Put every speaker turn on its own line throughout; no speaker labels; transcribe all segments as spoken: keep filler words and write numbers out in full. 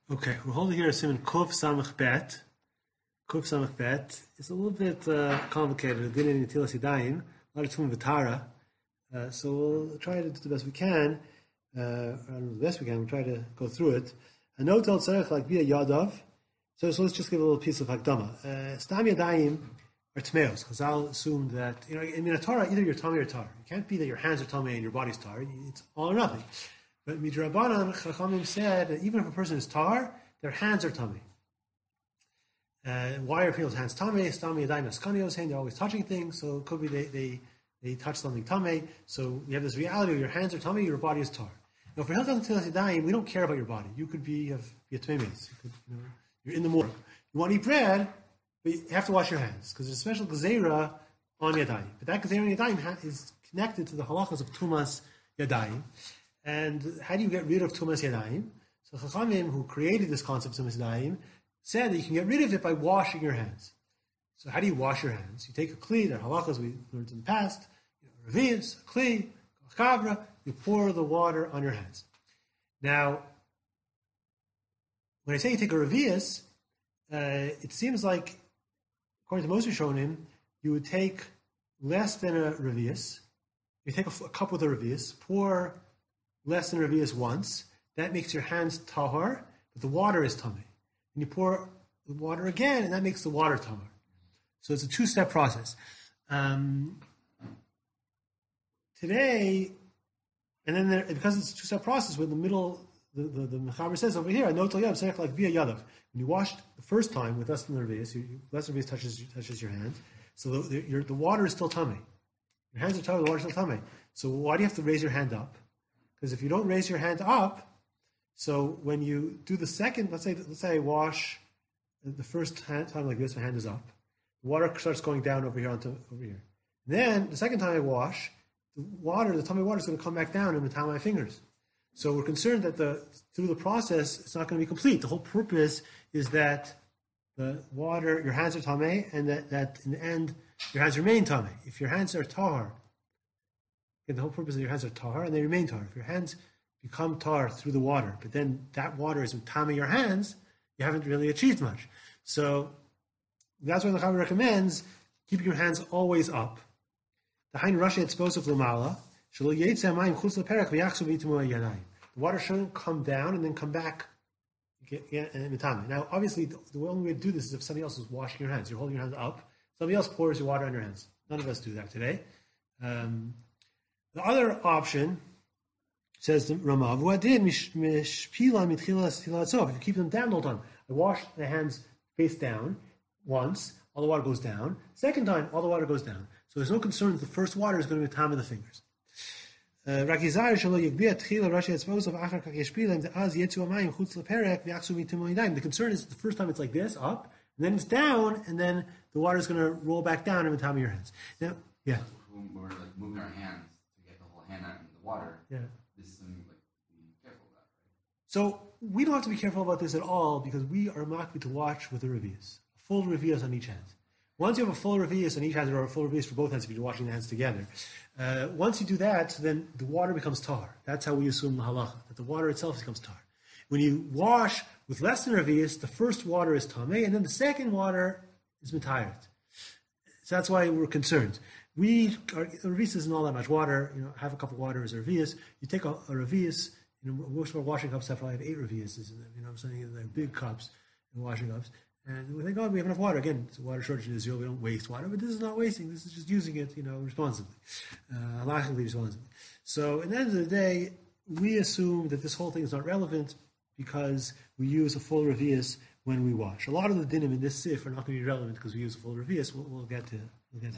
Okay, we're holding here a Simon Kuf Samach Bet. Kuf Samach Bet. It's a little bit uh, complicated. Din in Netilas Yadayim, a lot of Tum V'Tara. Uh, so we'll try to do the best we can. Uh, I don't know the best we can. We'll try to go through it. A note al tzarech like via Yadav. So, so let's just give a little piece of Hakdama. Stam Yadayim are Tmeos. Chazal assumed that, you know, in a Torah, either you're Tamei or Tar. It can't be that your hands are Tamei and your body's Tar. It's all or nothing. But Midrabanan, Chachamim said that even if a person is tar, their hands are tummy. Uh, why are people's hands tummy? Stami Yadayim Askanios hand, they're always touching things, so it could be they, they, they touch something tummy. So you have this reality of your hands are tummy, your body is tar. Now for Hilchot Netilas Yadayim, we don't care about your body. You could be have be a tmemis. You could, you know, you're in the morgue. You want to eat bread, but you have to wash your hands because there's a special gezerah on Yadayim. But that gezerah on Yadayim is connected to the halachas of Tumas Yadayim. And how do you get rid of Tumas Yadayim? So Chachamim, who created this concept of Tumas Yadayim, said that you can get rid of it by washing your hands. So how do you wash your hands? You take a kli, there are halachas we learned in the past, you know, revius, a kli, kavra, you pour the water on your hands. Now, when I say you take a revius, uh, it seems like, according to most Rishonim, you would take less than a revius. You take a, a cup with a revius, pour less than revius once, that makes your hands tahor, but the water is tamei. And you pour the water again, and that makes the water tahor. So it's a two-step process. Um, today, and then there, because it's a two-step process, we're in the middle, the, the, the Mechaber says over here, no yadav, tzarech like via yadav. When you washed the first time with less than the revius, you, less than revius touches, touches your hand, so the, the, your, the water is still tamei. Your hands are tahor, the water is still tamei. So why do you have to raise your hand up? Because if you don't raise your hand up, so when you do the second, let's say let's say I wash the first time like this, my hand is up. The water starts going down over here onto over here. Then the second time I wash, the water, the tummy water is going to come back down in between my fingers. So we're concerned that the through the process, it's not going to be complete. The whole purpose is that the water, your hands are tamei, and that, that in the end, your hands remain tamei. If your hands are tahor, and the whole purpose of your hands are tar, and they remain tar. If your hands become tar through the water, but then that water is tamei your hands, you haven't really achieved much. So that's why the Chaver recommends keeping your hands always up. The Hain Rashi explosive lamala shelo yetze hamayim chutz leperek v'yachzu v'yitmu yadayim. The water shouldn't come down and then come back. Now, obviously, the, the only way to do this is if somebody else is washing your hands. You're holding your hands up. Somebody else pours your water on your hands. None of us do that today. Um, The other option, says the Ramav, if you keep them down the whole time, I wash the hands face down once, all the water goes down. Second time, all the water goes down. So there's no concern that the first water is going to be time in the fingers. Uh, the concern is the first time it's like this, up, and then it's down, and then the water is going to roll back down in the time of your hands. Now, yeah.
We're like moving our hands. Hand out in the water.
Yeah.
This is something like be careful about, right?
So we don't have to be careful about this at all because we are makbid to watch with a revius, a full revius on each hand. Once you have a full revius on each hand, or a full revius for both hands if you're washing the hands together, uh, once you do that, then the water becomes tar. That's how we assume the halacha, that the water itself becomes tar. When you wash with less than revius, the first water is tamei, and then the second water is mitayrut. So that's why we're concerned. We, our revius isn't all that much water, you know, half a cup of water is a revius. You take a, a revius, you know, most of our washing cups have probably have eight reviuses in them, you know what I'm saying? They're big cups and washing cups. And we think, oh, we have enough water. Again, it's a water shortage in Israel, we don't waste water, but this is not wasting, this is just using it, you know, responsibly, uh, halachically responsibly. So at the end of the day, we assume that this whole thing is not relevant because we use a full revius when we wash. A lot of the dinim in this sif are not going to be relevant because we use a full revius. We'll, we'll get to we'll get to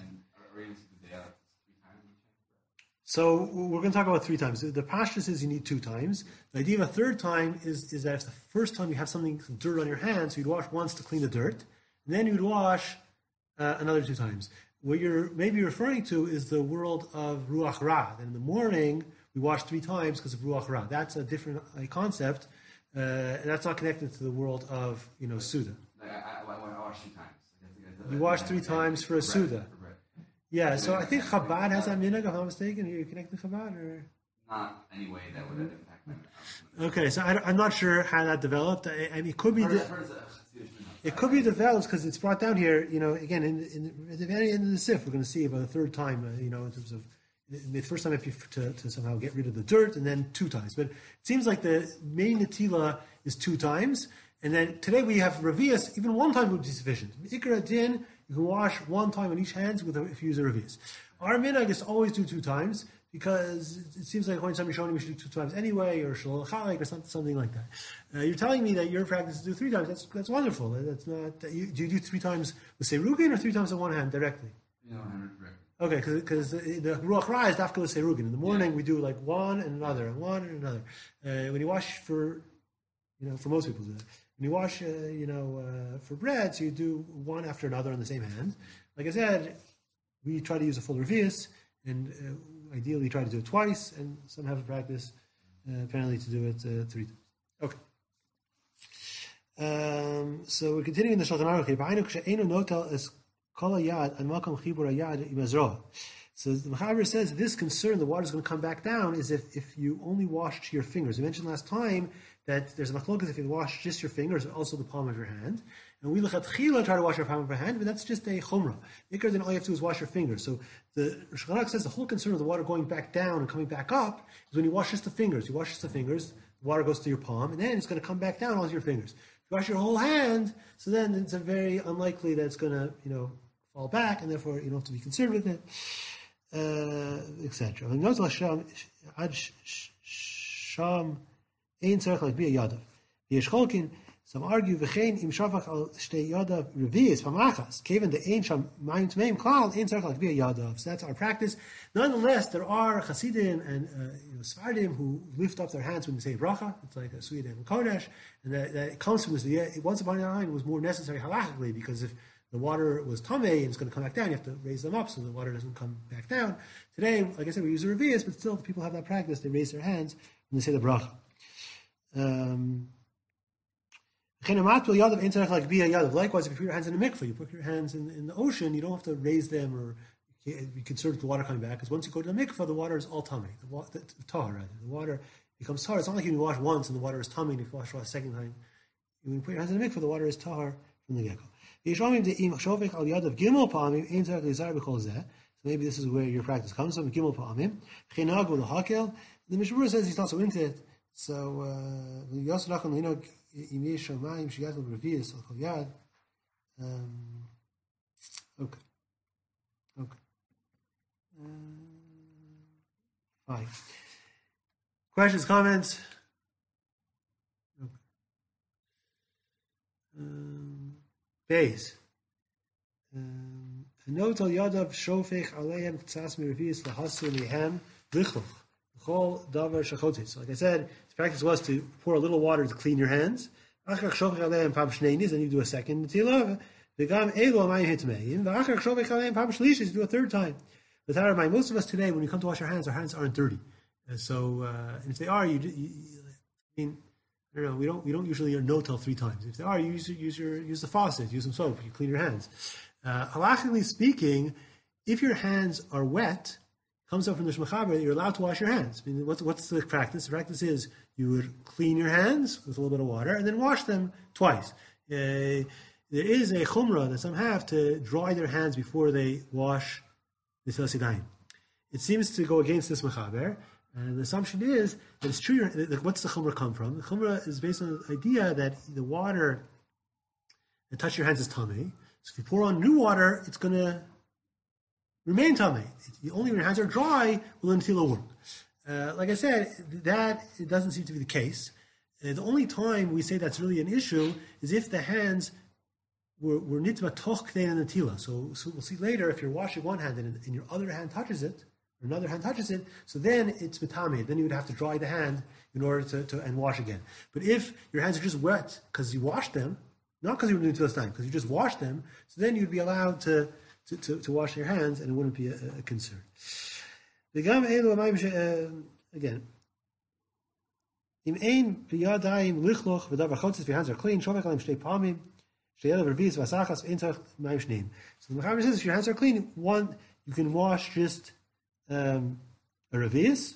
So we're going to talk about three times. The pashtus says you need two times. The idea of a third time is, is that if the first time you have something, some dirt on your hands, so you'd wash once to clean the dirt, and then you'd wash uh, another two times. What you're maybe referring to is the world of Ruach Ra. That in the morning, we wash three times because of Ruach Ra. That's a different uh, concept, uh, and that's not connected to the world of, you know, Suda.
Like I, I, I wash two times.
You wash three times for a Suda. Yeah, so I think Chabad has that minhag, if I'm not mistaken. Are you connected to Chabad? Or?
Not any way that would have impacted
Okay, so I, I'm not sure how that developed. I, I mean, it could be. De- it could be developed because it's brought down here. You know, again, in, in, at the very end of the sif, we're going to see about a third time. Uh, you know, in terms of the first time if you to, to somehow get rid of the dirt, and then two times. But it seems like the main netila is two times, and then today we have revius. Even one time would be sufficient. Ikra din, you can wash one time on each hand with a, if you use a revius. Our minhag is always do two times, because it seems like according to some Rishonim we should do two times anyway, or shalom chalek, or something, something like that. Uh, you're telling me that your practice is to do three times. That's that's wonderful. That's not. That you, do you do three times with serugin or three times on one hand directly?
Yeah, one hundred directly.
Okay, because the, the ruach ra is dafka with serugin. In the morning yeah. we do like one and another and one and another. Uh, when you wash for, you know, for most people do that. When you wash, uh, you know, uh, for bread, so you do one after another on the same hand. Like I said, we try to use a full revius, and uh, ideally try to do it twice, and some have a practice uh, apparently to do it uh, three times. Okay. Um, so we're continuing the Shulchan Aruch here. So the Mechaber says this concern, the water is going to come back down, is if, if you only wash your fingers. We mentioned last time that there's a machlokas if you wash just your fingers, also the palm of your hand. And we lechatchila try to wash our palm of our hand, but that's just a chumrah. Ikar, then all you have to do is wash your fingers. So the Shulchan Aruch says the whole concern of the water going back down and coming back up is when you wash just the fingers. You wash just the fingers, the water goes to your palm, and then it's going to come back down onto your fingers. If you wash your whole hand, so then it's a very unlikely that it's going to, you know, fall back, and therefore you don't have to be concerned with it, uh, et cetera. Some argue v'chein im shafach al shtei yadav revius pamachas. Kevin the ein sham mayim tmeim klal ein tzarich like via yadav. So that's our practice. Nonetheless, there are Hasidim and uh, you know, Sfardim who lift up their hands when they say bracha. It's like a Suyad and Kodesh, and that, that it comes from this. Yeah, once upon a time, it was more necessary halachically because if the water was tamei and it's going to come back down, you have to raise them up so the water doesn't come back down. Today, like I said, we use the revius, but still, people have that practice. They raise their hands when they say the bracha. Um, Likewise, if you put your hands in a mikveh, you put your hands in, in the ocean, you don't have to raise them or be concerned with the water coming back, because once you go to the mikveh, the water is all tummy, the, wa- the, the tahar rather. The water becomes tahar. It's not like you wash once and the water is tummy, and if you wash a second time, when you put your hands in the mikveh, the water is tahar from the get-go. So maybe this is where your practice comes from. The Mishmur says he's not so into it. So, uh, um, okay. Okay. Uh, fine. Questions, comments? Okay. Um, base. Um, note al yadav shofech aleim ktsas miravius lahasu lihem lichloch. So like I said, the practice was to pour a little water to clean your hands. Then you do a second netila. You do a third time. But most of us today, when we come to wash our hands, our hands aren't dirty. And so, uh, and if they are, you, you, I mean, I don't know. We don't we don't usually no till three times. If they are, you use use your use the faucet, use some soap, you clean your hands. Uh, halachically speaking, if your hands are wet, comes up from the Shmachaber that you're allowed to wash your hands. I mean, what's, what's the practice? The practice is you would clean your hands with a little bit of water and then wash them twice. Uh, there is a chumrah that some have to dry their hands before they wash the Tzilas Yadayim. It seems to go against this Mechaber, and the assumption is that it's true. What's the chumrah come from? The chumrah is based on the idea that the water that touches your hands is tamei. So if you pour on new water, it's going to remain tamei. Only when your hands are dry will the netila work. Uh, like I said, that it doesn't seem to be the case. Uh, the only time we say that's really an issue is if the hands were, were nitma toch k'nei netila. So, so we'll see later if you're washing one hand and, and your other hand touches it, or another hand touches it, so then it's metame. Then you would have to dry the hand in order to, to and wash again. But if your hands are just wet because you washed them, not because you were doing netilas time, because you just washed them, so then you'd be allowed to To, to, to wash your hands, and it wouldn't be a, a concern. Again, if your hands are clean, so the Mechaber says if your hands are clean, one, you can wash just um, a revius,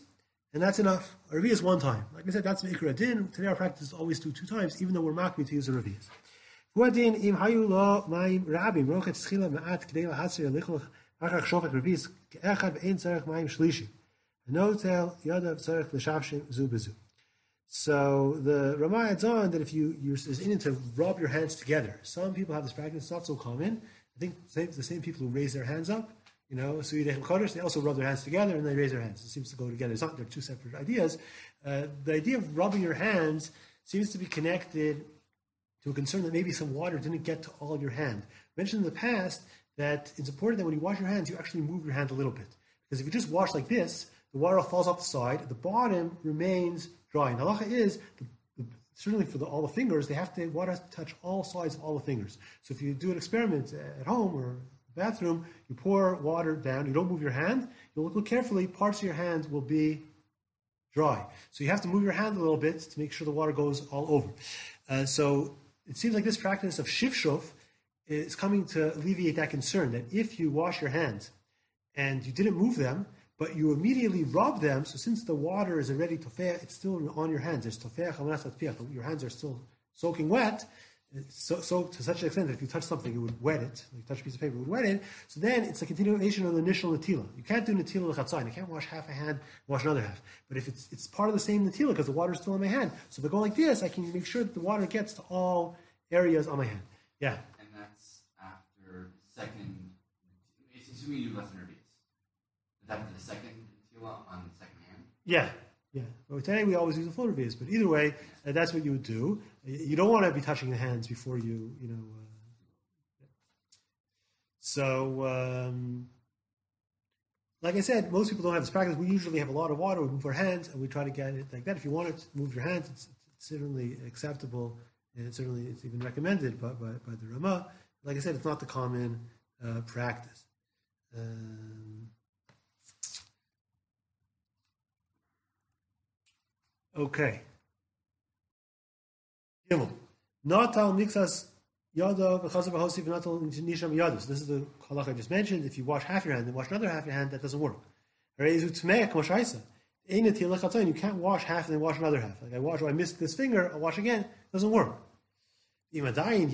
and that's enough. A revius is one time. Like I said, that's the ikra din. Today our practice is always do two times, even though we're makbid to use a revius. Huadin im hayu lo ma'im rabim rochet schila ma'at k'dei lahatzir lichlach achach shofek revius ke'echad ve'ein tzarech ma'im shlishi. Notel yadav tzarech l'shavshim zu bezu. So the Ramah adds on that if you use this in to rub your hands together, some people have this practice. It's not so common. I think the same people who raise their hands up, you know, so they also rub their hands together and they raise their hands. It seems to go together. It's not they're two separate ideas. Uh, the idea of rubbing your hands seems to be connected to a concern that maybe some water didn't get to all your hand. I mentioned in the past that it's important that when you wash your hands, you actually move your hand a little bit. Because if you just wash like this, the water falls off the side, the bottom remains dry. And halacha is, the, the, certainly for the, all the fingers, they have to, water has to touch all sides of all the fingers. So if you do an experiment at home or bathroom, you pour water down, you don't move your hand, you look, look carefully, parts of your hand will be dry. So you have to move your hand a little bit to make sure the water goes all over. Uh, so it seems like this practice of shifshuf is coming to alleviate that concern, that if you wash your hands and you didn't move them, but you immediately rub them, so since the water is already tofeach, it's still on your hands. There's tofeach, your hands are still soaking wet, so, so to such an extent that if you touch something, it would wet it. Like you touch a piece of paper, it would wet it. So then it's a continuation of the initial natila. You can't do natila l'chatzayin. You can't wash half a hand, wash another half. But if it's it's part of the same natila because the water is still in my hand, so if I go like this, I can make sure that the water gets to all areas on my hand. Yeah.
And that's after second. It's assuming you do less than revius. Is that the second natila on the second hand?
Yeah. Yeah. Well, today we always use a full revius, but either way, uh, that's what you would do. You don't want to be touching the hands before you, you know. Uh, so, um, like I said, most people don't have this practice. We usually have a lot of water. We move our hands, and we try to get it like that. If you want to move your hands, it's, it's certainly acceptable, and certainly it's even recommended by, by, by the Ramah. Like I said, it's not the common uh, practice. Um, okay. Gimel. Natal mixas yada v'chazav v'hosif natal nisham yadus. This is the halach I just mentioned. If you wash half your hand and wash another half your hand, that doesn't work. You can't wash half and then wash another half. Like I wash, oh, I missed this finger, I'll wash again. It doesn't work. If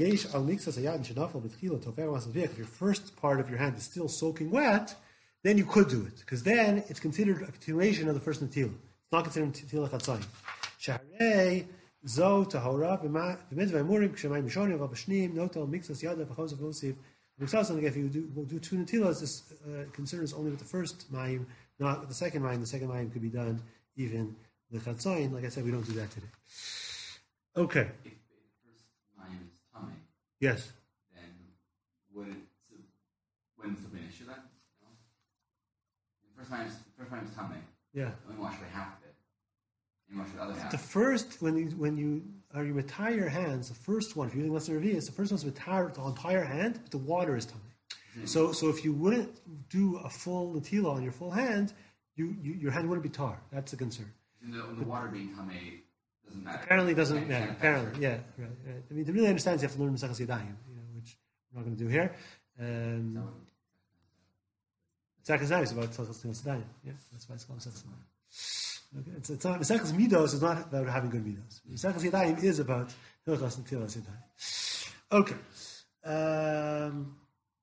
your first part of your hand is still soaking wet, then you could do it, because then it's considered a continuation of the first natila. It's not considered natila chatzayim. Shaharei zo tahora v'medvei murim k'shemayim mishonim v'abashnim notel mixas yada v'chosav v'osif. If you do, we'll do two natilas, this uh, considers only with the first mayim, not with the second mayim. The second mayim could be done even the chatzayin. Like I said, we don't do that today. Okay.
If the first mayim is tummy,
yes.
Then would it wouldn't it be an issue then? No? The first mayim is first mayim is tummy.
Yeah.
Only wash away half of it. You wash the other half.
The first, when you when you are you retire your hands, the first one, if you're using lesser revius, the first one's retire the entire hand, but the water is tummy. Mm-hmm. So so if you wouldn't do a full natila on your full hand, you, you your hand wouldn't be tar. That's the concern.
And the, the water being tummy doesn't matter.
Apparently doesn't matter. Apparently, yeah, right, right. I mean, to really understand, you have to learn Mesechus Yadayim, you know, which we're not going to do here. Um, Mesechus Yadayim is about Mesechus Yadayim. Yeah, that's why it's called Mesechus Yadayim. Okay, it's, it's not Mesechus Midos is not about having good midos. Mesechus Yadayim is about Hilchos and Tilas Yadayim. Okay. Um,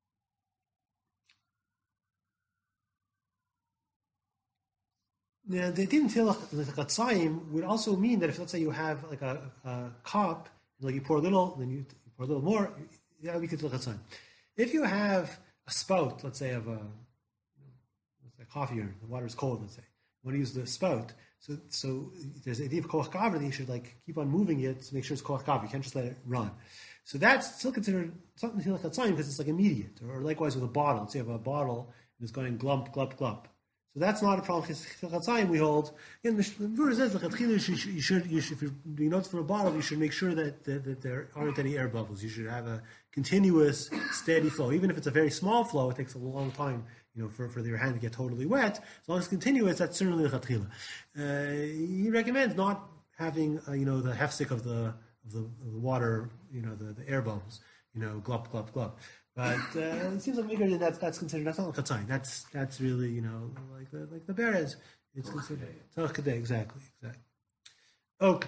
Now, the din tilach chatzayim would also mean that if, let's say, you have like a, a cup, like you pour a little, then you, you pour a little more, that would be tilach chatzayim. If you have a spout, let's say, of a, you know, a coffee urn, the water is cold, let's say, you want to use the spout, so so there's the idea of koach gavra that you should like keep on moving it to make sure it's koach gavra. You can't just let it run. So that's still considered something tilach chatzayim because it's like immediate. Or, or likewise with a bottle, let's say you have a bottle and it's going glump, glump, glump. So that's not a problem. Chatzayim we hold. Again, the Gemara says you should, you should, you should, if you're doing notes from a bottle, you should make sure that, that that there aren't any air bubbles. You should have a continuous, steady flow. Even if it's a very small flow, it takes a long time, you know, for, for your hand to get totally wet. As long as it's continuous, that's certainly the chatchila. Uh, he recommends not having, uh, you know, the hefsek of the of the, of the water, you know, the, the air bubbles, you know, glop, glop, glop. But uh, it seems like bigger than that's that's considered. That's not chatzayim. That's that's really, you know, like the like the beres, It's
Toch
considered
kedei.
toch kedei, exactly, exactly. Okay.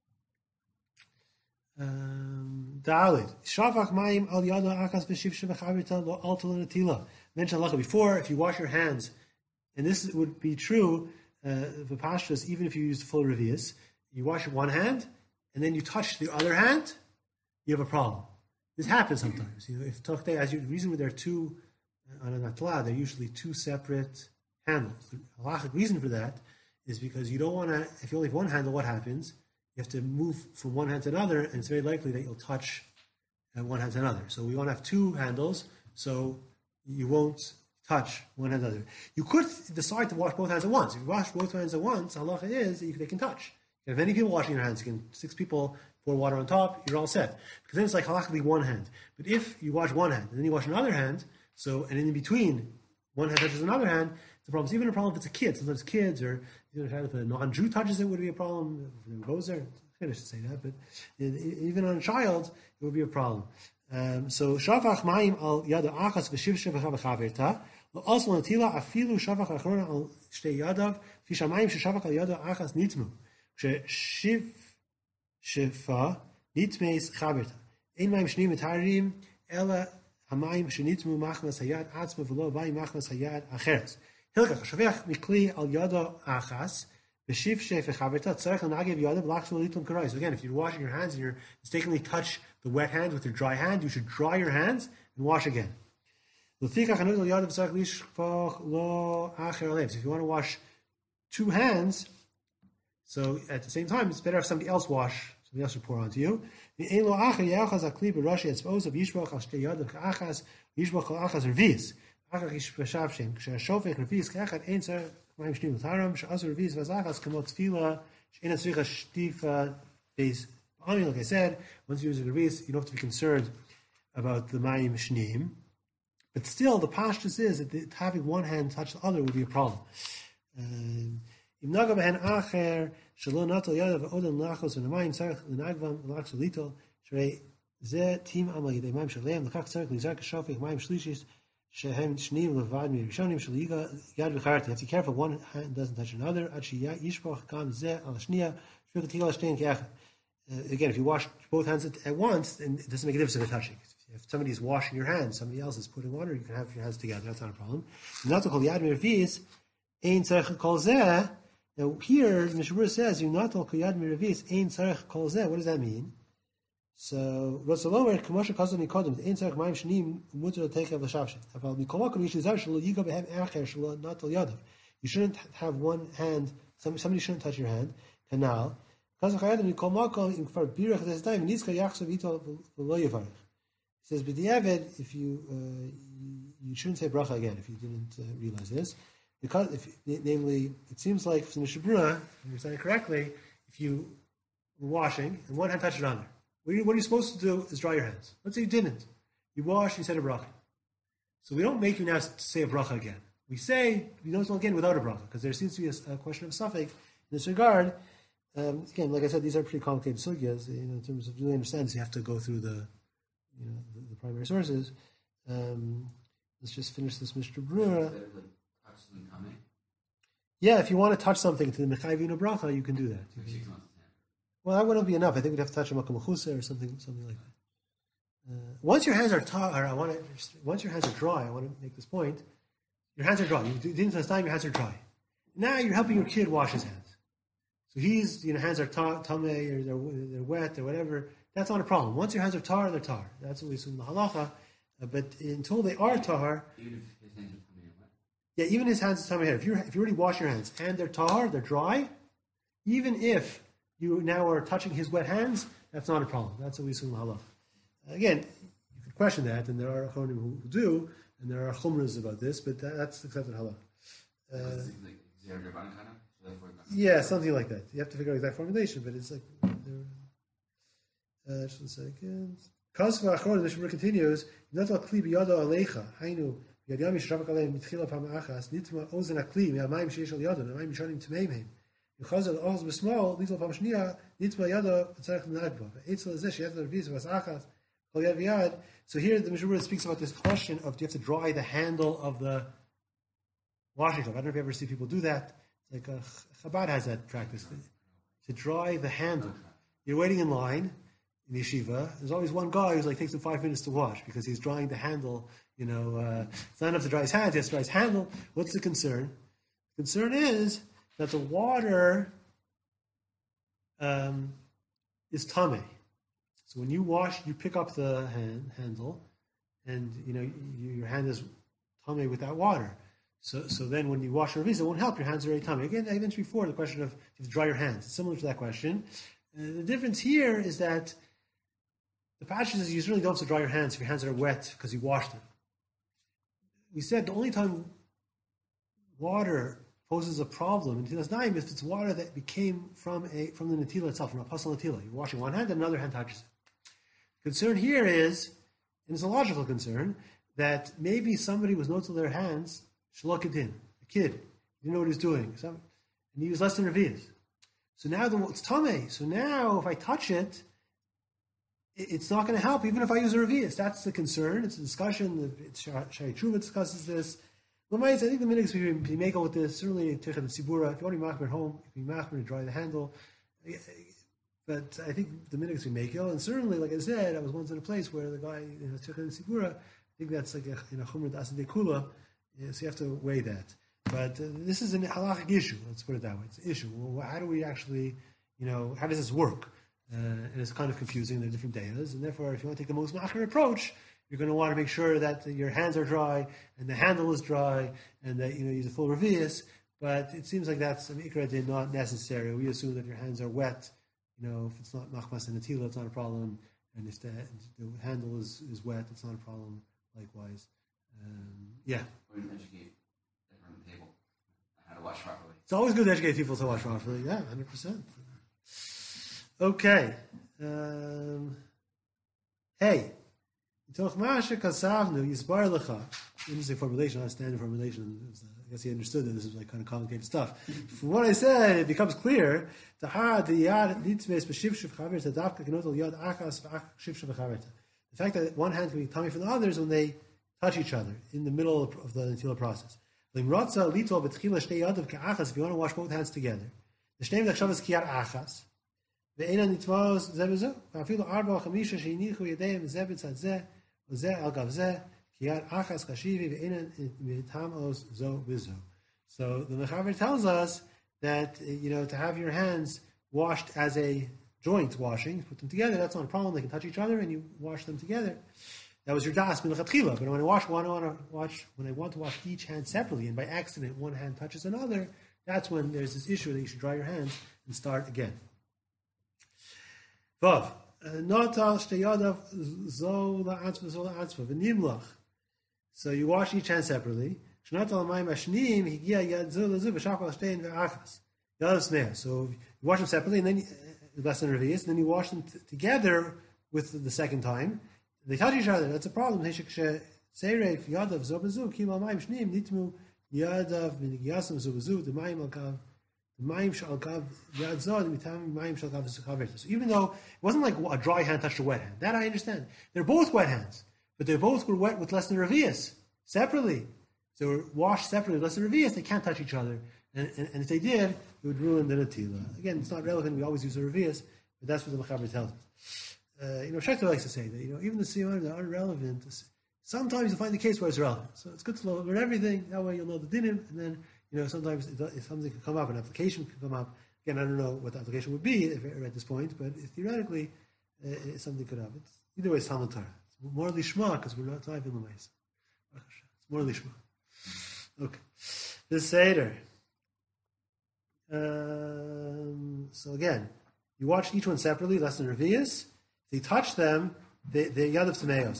Um, Dalit. Shavach mayim al yado akas b'shivshe v'chavita lo alto l'natila. Mentioned halacha before, if you wash your hands, and this would be true, uh, v'pashtas, even if you use the full revius, you wash one hand, and then you touch the other hand, you have a problem. This happens sometimes. You know, if tochtei, as you, the reason there are two, uh, on a natla, they're usually two separate handles. The halachic reason for that is because you don't want to, if you only have one handle, what happens? You have to move from one hand to another, and it's very likely that you'll touch uh, one hand to another. So we want to have two handles, so you won't touch one hand to another. You could decide to wash both hands at once. If you wash both hands at once, halacha is that you, they can touch. You have many people washing your hands. You can six people pour water on top. You're all set. Because then it's like halachically one hand. But if you wash one hand and then you wash another hand, so and in between one hand touches another hand, it's a problem. It's even a problem if it's a kid. Sometimes kids or you know, if a non-Jew touches it, would be a problem. If it goes there, I should say that, but even on a child, it would be a problem. Um, so shavach mayim al yada achas v'shivshe v'chaverta also natila afilu shavach achrona al shtei yadav fishamayim sheshavach al yada achas nitmu shiv shifa nitmeis chaverta ein mayim shnim mitarim ela hamayim shenitmu machmas hayad atzma v'lo bayim machmas hayad acheres hilkach shavach mikli al yada achas. So again, if you're washing your hands and you mistakenly touch the wet hand with your dry hand, you should dry your hands and wash again. So if you want to wash two hands, so at the same time, it's better if somebody else wash, somebody else should pour onto you. Mayim shnim l'taram she'asur revius v'azachas kamot tefila she'ena tzricha shtifa beis. Like I said, once you use a revius, you don't have to be concerned about the mayim shnim. But still, the pashtus is that the, having one hand touch the other would be a problem. Im naga behen acher shelo natal yadav odem lachos v'namayim tzarich l'nagvam l'achs l'itol shrei ze tim amal yedei mayim shalem l'chach tzarich l'zark shofich mayim shlishis. You have to be careful one hand doesn't touch another. Uh, again, if you wash both hands at, at once, then it doesn't make a difference if they're touching. If somebody's washing your hands, somebody else is putting water, you can have your hands together. That's not a problem. Now here, Mishmur says, what does that mean? So, Rosalomer, Kamasha Kazam Nikodem, the inside Maim Shnim, Mutter take of the Shavshin. About Mikomakum, you should you go behem Acher, Shalot, not Tal Yadav. You shouldn't have one hand, somebody shouldn't touch your hand. Canal. Kazachayadam, Mikomakum, in Kfar Birach, this time, Niska Yachsav Ito, Veloyavarich. He says, but the Avid, if you, uh, you shouldn't say bracha again if you didn't uh, realize this. Because, if, namely, it seems like from the Mishabura, if you understand it correctly, if you were washing and one hand touched the other, What are, you, what are you supposed to do is dry your hands. Let's say you didn't. You washed, you said a bracha. So we don't make you now say a bracha again. We say, we don't again without a bracha, because there seems to be a, a question of suffix in this regard. Um, again, like I said, these are pretty complicated sugyas. You know, in terms of really understanding, you have to go through the, you know, the, the primary sources. Um, let's just finish this Mister Brewer. Yeah, if you want to touch something to the Mechayvina bracha, you can do that. You can, well, that wouldn't be enough. I think we'd have to touch a makom mechusa or something, something like that. Uh, once your hands are tar, I want to. Once your hands are dry, I want to make this point. Your hands are dry. You didn't understand. Your hands are dry. Now you're helping your kid wash his hands. So he's, you know, hands are tar, tame, or they're, they're wet, or whatever. That's not a problem. Once your hands are tar, they're tar. That's what we assume the halacha. Uh, but until they are tar,
even if his hands are coming wet.
Yeah, even his hands are tar. If you if you already wash your hands and they're tar, they're dry, even if you now are touching his wet hands, that's not a problem. That's what we assume halach. Again, you could question that, and there are achronim who do, and there are chumras about this, but that, that's accepted halach. Uh, yeah, something like that. You have to figure out exact formulation, but it's like, uh, just one second. Kasva achron, the Mishnah continues, Natal kli biyado alecha, hainu, yadiyam yishavak aleim mitchila pam achas, nitma ozen akli, mi'amayim sheish al yado, mi'amayim yishanim t'meimheim. Because of the also small, little from Shnia, Nitma Yada, Tzarech Nagba. Eitzel is this, you have to revise was Achas, Kol Yad V'Yad. So here the Mishnah speaks about this question of do you have to dry the handle of the washing cup. I don't know if you ever see people do that. It's like a, Chabad has that practice to dry the handle. You're waiting in line in yeshiva. There's always one guy who's like takes him five minutes to wash because he's drying the handle. You know, uh, it's not enough to dry his hands; he has to dry his handle. What's the concern? The concern is that the water um, is tameh. So when you wash, you pick up the hand, handle, and you know you, your hand is tameh with that water. So, so then when you wash your revisa, it won't help. Your hands are already tameh. Again, I mentioned before the question of if you dry your hands. It's similar to that question. Uh, the difference here is that the passage says you certainly don't have to dry your hands if your hands are wet because you washed them. We said the only time water poses a problem in Netilas Naim if it's water that became from a from the Netila itself, from a Pasal Netila. You're washing one hand and another hand touches it. The concern here is, and it's a logical concern, that maybe somebody was noting their hands, Shalokadin, a kid, he didn't know what he was doing, so, and he was less than Revi'as. So now the, it's Tameh. So now if I touch it, it it's not going to help, even if I use a Revi'as. That's the concern. It's a discussion. Shai Tshuva discusses this. I think the minhag we make with this, certainly Tichat and Sibura, if you want to be machmer at home, you can be machmer to dry the handle. But I think the minhag we make, and certainly, like I said, I was once in a place where the guy, you know, Tichat and Sibura, I think that's like a, you know, Chumra D'Asadei Kula, so you have to weigh that. But uh, this is an halachic issue, let's put it that way. It's an issue. Well, how do we actually, you know, how does this work? Uh, and it's kind of confusing, there are different dayas, and therefore, if you want to take the most machmer approach, you're going to want to make sure that your hands are dry and the handle is dry and that you know use a full revi'as. But it seems like that's an ikra din, not necessary. We assume that your hands are wet. You know, if it's not machmas and natila, it's not a problem. And if the, the handle is, is wet, it's not a problem. Likewise, um, yeah.
Or you educate everyone at the table how to wash properly.
It's always good to educate people to wash properly. Yeah, one hundred percent. Okay. Um, hey. Interesting formulation, not a standard formulation. I guess he understood that this is like kind of complicated stuff. From what I said, it becomes clear the fact that one hand can be tummy from the others when they touch each other in the middle of the Netila process. If you want to wash both hands together, so the Mechaber tells us that you know to have your hands washed as a joint washing, put them together, that's not a problem. They can touch each other and you wash them together. That was your das milchatchila. But when I wash one, I want to wash when I want to wash each hand separately, and by accident one hand touches another, that's when there's this issue that you should dry your hands and start again. Vav. So you wash each hand separately. So you wash them separately, and then less than revi'as, and then you wash them t- together with the, the second time. They touch each other. That's a problem. So even though it wasn't like a dry hand touched a wet hand, that I understand. They're both wet hands, but they both were wet with less than revi'as, separately. So they were washed separately with less than revi'as, they can't touch each other. And, and, and if they did, it would ruin the Netila. Again, it's not relevant, we always use the revi'as, but that's what the Mechaber tells us. Uh, you know, Shekter likes to say that, you know, even the Siyam that are relevant, sometimes you find the case where it's relevant. So it's good to learn everything, that way you'll know the dinim, and then you know, sometimes it, if something can come up, an application can come up. Again, I don't know what the application would be if, at this point, but theoretically, uh, something could happen. It's, either way, it's Talmud Torah. It's more lishma because we're not living the ways. It's more lishma. Okay. The Seder. Um, so again, you watch each one separately, less than revi'as. If you touch them, they, they're yadav tameos.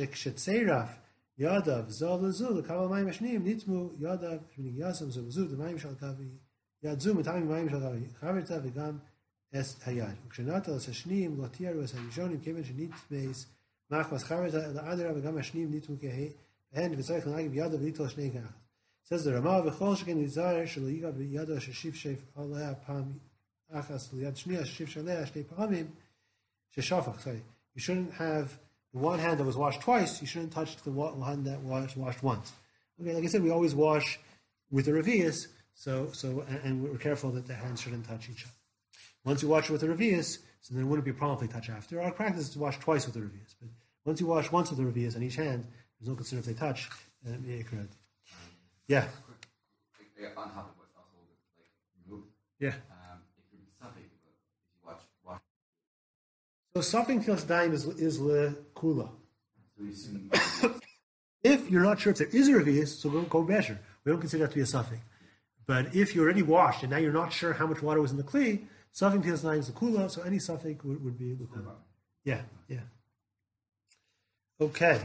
Yadav zol zul kaval mayim ashnim nitmu yadav shmini yasam zol zul the mayim shal kavi yadzu mitamim mayim shal kavi chaverta v'gam es hayad ukshenata as hashnim lo tiaru as harishonim keven shenit meis machmas chaverta el adra v'gam hashnim nitmu kehe hen v'tzarich l'nagiv yadav litol shnei kach. Says the Ramah v'chol sheken nizar shelo yigav yadav sheshiv shef aleh pam achas l'yad shniya sheshiv shaleh shnei pamim sheshafach. Sorry, you shouldn't have the one hand that was washed twice, you shouldn't touch the one that was washed once. Okay, like I said, we always wash with the revi'as, So, so, and, and we're careful that the hands shouldn't touch each other. Once you wash it with the revius, so then it wouldn't be a problem if they touch after. Our practice is to wash twice with the revius, but once you wash once with the revius on each hand, there's no concern if they touch. Uh, yeah.
Quick, on top of what's also like removed.
Yeah.
Um, if you're suffering, if you watch, watch.
So suffering feels daim is is le kula.
So you assume.
If you're not sure if there is a revius, so go go measure. We don't consider that to be a suffering. But if you already washed and now you're not sure how much water was in the kli, suffering feels daim is the kula. So any suffering would, would be the kula. Yeah. Yeah. Okay.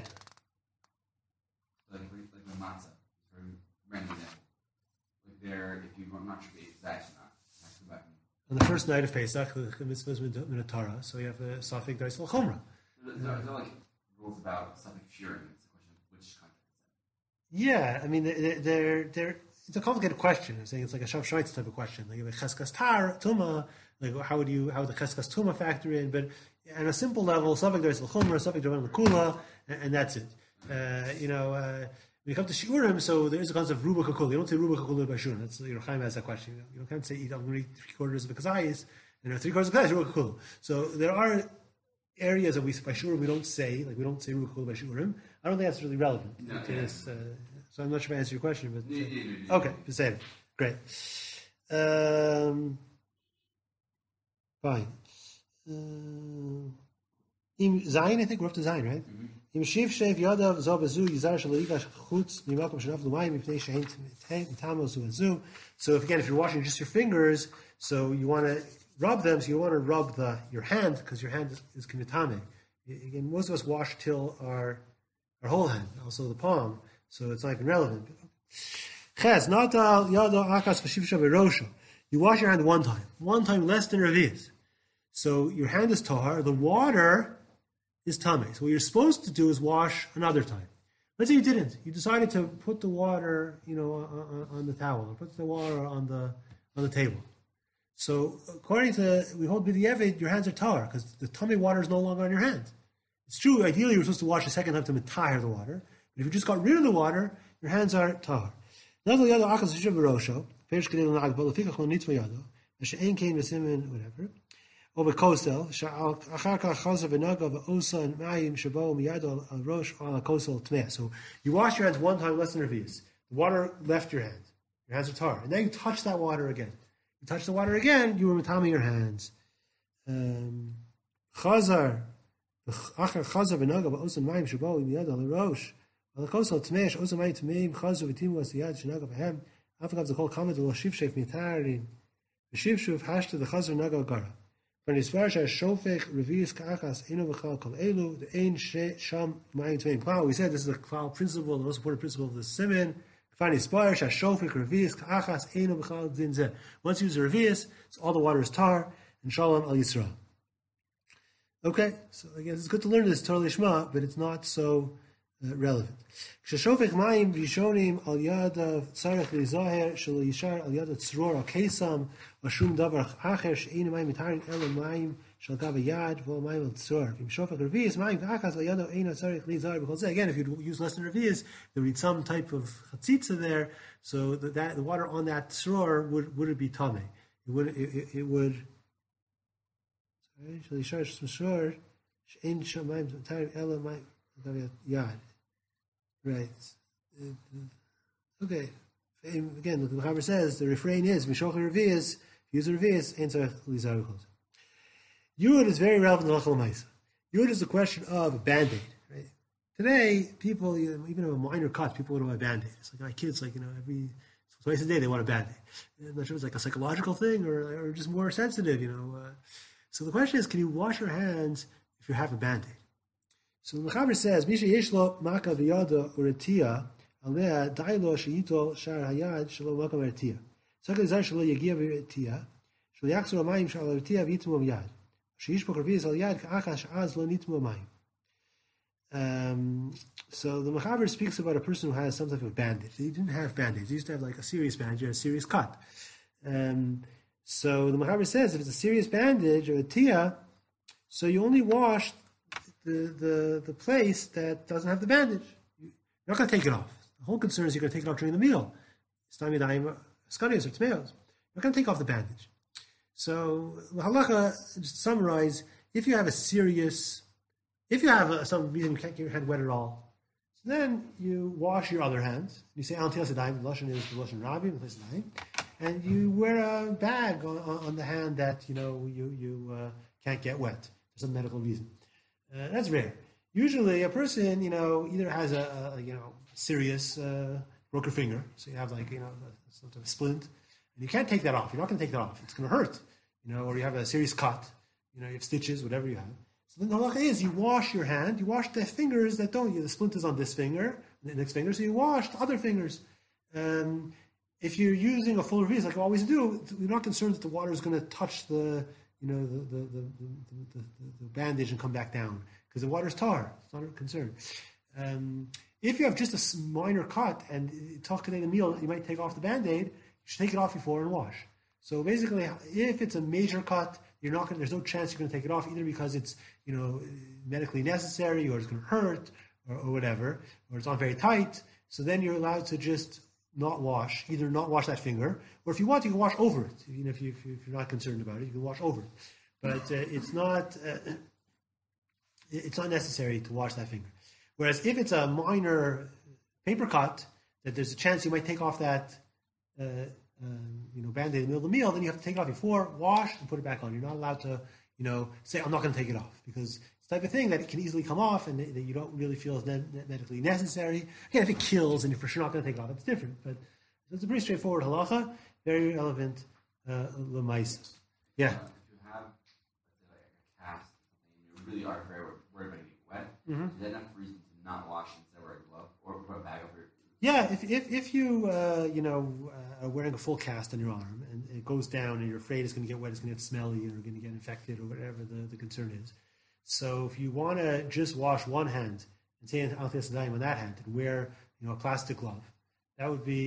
Like like the matzah, for random example. Like there, if you I'm not sure if that's not. I have to go back and
On the first night of Pesach, the mitzvah is minatara, so you have a suffix dais l'chomra.
There's no, there's no like rules about something shearing. It's a question of which context.
Yeah, I mean, they're, they're, they're, it's a complicated question. I'm saying it's like a Shav Shmaitz type of question. Like, you have a cheskas tar, tuma, like how would you, how would the cheskas tuma factor in? But on a simple level, suffix dais l'chomra, suffix dais l'kula, and, and that's it. Uh, you know, uh, when you come to shiurim, so there is a concept of ruba kakula. You don't say ruba kakula by shiurim. That's, you know, Chaim has that question. You, know, you can't say, I'm going to eat three quarters of a kazayis, you know, three quarters of a kazayis, ruba kakula. So there are areas that we, by shiurim, we don't say, like we don't say ruba kakula by shiurim. I don't think that's really relevant
No,
to
yeah.
this. Uh, so I'm not sure if I answered your question, but.
Yeah,
Uh,
yeah, yeah, yeah.
okay, just say it. Great. Um, fine. Uh, Im Zayin, I think we're up to Zayin, right? Im Shiv Shev Yadav Zabazu Yizar Shaligash Chutz Mimakom Shanav Lumayim Mipnei Shein Tamos Uazu. So if again, if you're washing just your fingers, so you want to rub them, so you want to rub the your hand because your hand is, is kinitame. Again, most of us wash till our our whole hand, also the palm, so it's not even relevant. Ches Natal Yadav Akas Vashiv Shev Erosha. You wash your hand one time, one time less than revius. So your hand is tahar. The water is tame. So what you're supposed to do is wash another time. Let's say you didn't. You decided to put the water, you know, on, on the towel, or put the water on the on the table. So according to we hold b'diavad, your hands are tahar because the tame water is no longer on your hands. It's true. Ideally, you're supposed to wash a second time to retire the water. But if you just got rid of the water, your hands are tahar. Whatever. Or bekosel, achar kach chazav v'nagav v'osa and mayim shabo miyado al rosh al kosel tmeh. So you wash your hands one time less than revius. The water left your hand. Your hands are tar. And then you touch that water again. You touch the water again, you were matami your hands. Chazar, achar chazav v'nagav v'osa and mayim shabo miyado al rosh al kosel tmeh. Osa mayim tmeim chazav v'timu as yad shenagav v'hem. Afagav the whole comment of shiv shef mitarin. The shiv shuv hashta the chazar nagav gara. Wow, we said this is the klal principle, the most important principle of the siman. Once you use a revius, so all the water is tar, and shalom al Yisrael. Okay, so I guess it's good to learn this totally shma, but it's not so uh, relevant. When again, if you use less than revius, there would be some type of chatzitza there, so that, that the water on that tzror would would it be tame? It would it, it, it would. Sorry, Yad. Right. Okay. Again, the Mechaber says the refrain is Mishocher Revius, use a Revius, answer Lizar Chos. Yud is very relevant to Lachal Maisa. Yud is the question of a band-aid. Right? Today, people, even have a minor cut, people want to buy a band-aid. It's like my kids, like, you know, every twice a day they want a band-aid. I'm not sure if it's like a psychological thing or, or just more sensitive, you know. Uh, so the question is, can you wash your hands if you have a band-aid? So the Mechaber says, Misha Yeshlo Maka V'yada Uretia Alea Dailo Sheyitol Shar Hayad Shelo Maka Uretia. Sakal Zar Shelo Yagia V'Uretia Shelo Yaksur Amayim Shal Uretia V'Yitmu V'Yad Sheyishbok Revius Al Yad Ka'achash Az Lo Nitmu Amayim. Um, so the Mechaber speaks about a person who has some type of bandage. He didn't have bandage. He used to have like a serious bandage or a serious cut. Um, so the Mechaber says if it's a serious bandage or a tia, so you only wash The, the the place that doesn't have the bandage. You're not going to take it off. The whole concern is you're going to take it off during the meal. scanias or tomatoes, you're going to take off the bandage. So the halacha, just to summarize, if you have a serious, if you have a, some reason you can't get your hand wet at all, so then you wash your other hand. You say Al Tilas Yadayim, the Lashon is the Lashon Rabbi, the Yadayim, and you wear a bag on, on the hand that you know you you uh, can't get wet for some medical reason. Uh, that's rare. Usually, a person you know either has a, a you know serious uh, broken finger, so you have like you know some sort of splint, and you can't take that off. You're not going to take that off. It's going to hurt, you know, or you have a serious cut. You know, you have stitches, whatever you have. So the halacha is you wash your hand, you wash the fingers that don't. The splint is on this finger, the next finger, so you wash the other fingers. Um, if you're using a full revis, like I always do, you're not concerned that the water is going to touch the, you know, the the, the, the, the, the bandage and come back down because the water is tar. It's not a concern. Um, if you have just a minor cut and talk today the meal, you might take off the band-aid. You should take it off before and wash. So basically, if it's a major cut, you're not going. There's no chance you're going to take it off either because it's you know medically necessary or it's going to hurt or, or whatever, or it's not very tight. So then you're allowed to just not wash, either not wash that finger, or if you want, you can wash over it. Even if, you, if you're not concerned about it, you can wash over it. But uh, it's not uh, it's not necessary to wash that finger. Whereas if it's a minor paper cut, that there's a chance you might take off that. Uh, Um, you know, band-aid in the middle of the meal, then you have to take it off before, wash, and put it back on. You're not allowed to, you know, say, I'm not going to take it off, because it's the type of thing that it can easily come off and that you don't really feel is medically necessary. Again, if it kills and you're for sure not going to take it off, it's different. But it's a pretty straightforward halacha, very relevant uh, l'maisa. Yeah?
Uh, if you have, let's say, like a cast or something, and you really are very worried about getting wet,
Mm-hmm.
is that enough reason to not wash instead of wear a glove or put a bag over your
Yeah, if if, if you uh, you know uh, are wearing a full cast on your arm and it goes down and you're afraid it's going to get wet, it's going to get smelly or going to get infected or whatever the, the concern is. So if you want to just wash one hand and say Al Tilas Yadayim on that hand and wear you know a plastic glove, that would be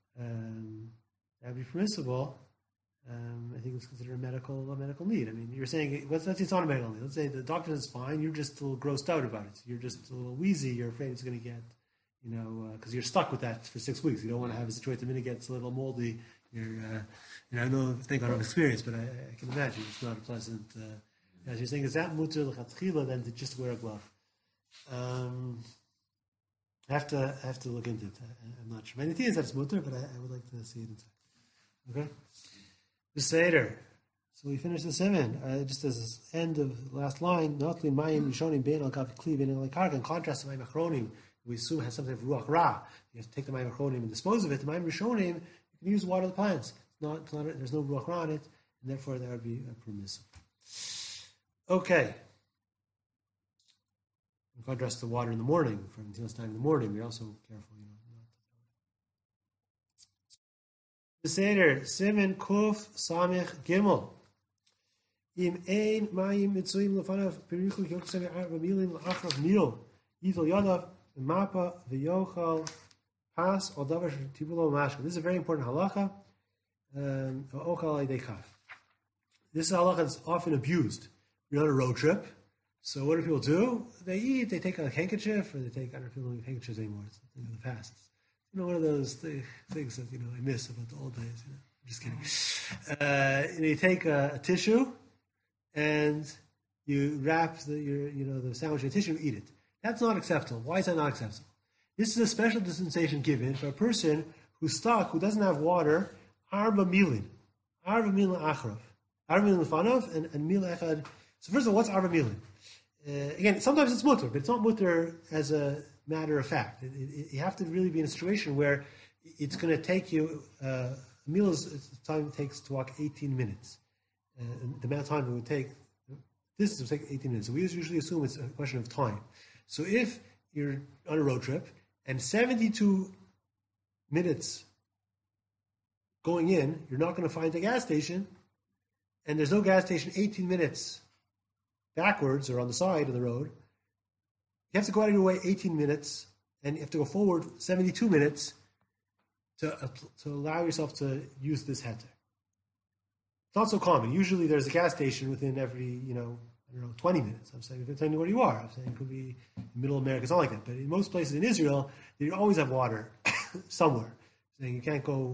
um, that would be permissible. Um, I think it's considered a medical a medical need. I mean, you're saying let's let's say it's not a medical need. Let's say the doctor is fine. You're just a little grossed out about it. You're just a little wheezy. You're afraid it's going to get. You know, because uh, you're stuck with that for six weeks. You don't want to have a situation the minute it gets a little moldy. You're, uh, you know, I know, think I don't have experience, but I, I can imagine it's not a pleasant. Uh, as you're saying, is that mutter l'chatchila than to just wear a glove? Um, I have to, I have to look into it. I, I'm not sure. Many things that's mutter, but I, I would like to see it in second. Okay, the seder. So we finished the seven. Uh, just as end of the last line, not limayim yishonim bein al kav kli bein al karka. In contrast to my machronim. We assume it has something of ruach ra. You have to take the mayim achronim and dispose of it. The mayim rishonim, you can use water of the plants. It's not, it's not, there's no ruach ra in it, and therefore that would be uh, permissible. Okay. In contrast to water in the morning, for Netilas time in the morning, we're also careful, you know. The Seder, Simen Kuf Samich Gimel. Im ein mayim mitzuim lefanav perichu yoksem v'milim l'achrav mil. Yivol yadav. Mapa v'yochal pas al davar tibulo mashka. This is a very important halacha. Um, this is a halacha that's often abused. You're on a road trip, so what do people do? They eat. They take a handkerchief, or they take. I don't know if people don't handkerchiefs anymore. It's a thing of the past. You know, one of those th- things that you know I miss about the old days. You know? I'm just kidding. Uh, and you take a, a tissue, and you wrap the your you know the sandwich in a tissue and eat it. That's not acceptable. Why is that not acceptable? This is a special dispensation given for a person who's stuck, who doesn't have water, arba milin. Arba milin achrav. Arba milin lefanov and, and mil echad. So first of all, what's arba milin? Uh, again, sometimes it's mutter, but it's not mutter as a matter of fact. It, it, you have to really be in a situation where it's going to take you, uh, a meal is the time it takes to walk eighteen minutes. Uh, the amount of time it would take, this would take eighteen minutes. So we usually assume it's a question of time. So if you're on a road trip and seventy-two minutes going in, you're not going to find a gas station, and there's no gas station eighteen minutes backwards or on the side of the road, you have to go out of your way eighteen minutes, and you have to go forward seventy-two minutes to, uh, to allow yourself to use this heter. It's not so common. Usually there's a gas station within every, you know, I don't know, twenty minutes. I'm saying, depending on where you are. I'm saying it could be in middle America, it's not like that. But in most places in Israel, you always have water somewhere. I'm saying you can't go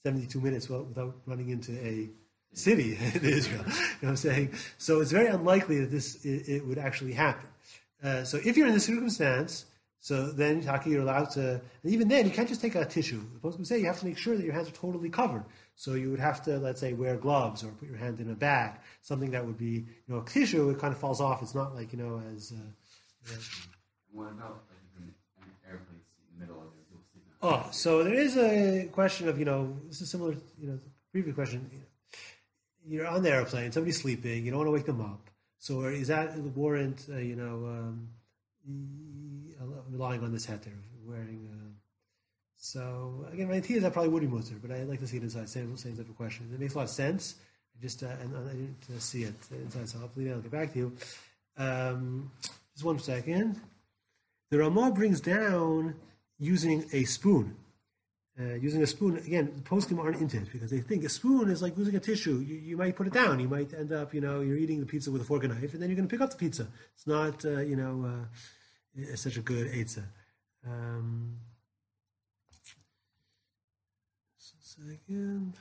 seventy-two minutes without running into a city in Israel. You know what I'm saying? So it's very unlikely that this it, it would actually happen. Uh, so if you're in this circumstance, so then Taki, you're allowed to, and even then you can't just take a tissue. The Poskim would say you have to make sure that your hands are totally covered. So you would have to, let's say, wear gloves or put your hand in a bag, something that would be, you know, a tissue. It kind of falls off. It's not like, you know, as. Uh, uh,
what about like if you're in an airplane seat in the middle of there, people sleep
Oh, so there is a question of, you know, this is similar, you know, the previous question. You know, you're on the airplane, somebody's sleeping, you don't want to wake them up. So is that warrant, uh, you know, um, relying on this heter, wearing. Uh, so again, my idea is that probably would be mutter, but I'd like to see it inside. Same, same type of question. It makes a lot of sense. I just uh, and, and I didn't uh, see it inside, so hopefully I'll get back to you. Um, just one second. The Ramah brings down using a spoon. Uh, using a spoon, again, the poskim aren't into it because they think a spoon is like using a tissue. You, you might put it down. You might end up, you know, you're eating the pizza with a fork and knife, and then you're going to pick up the pizza. It's not, uh, you know, uh, it's such a good eitzah. Um, just a second.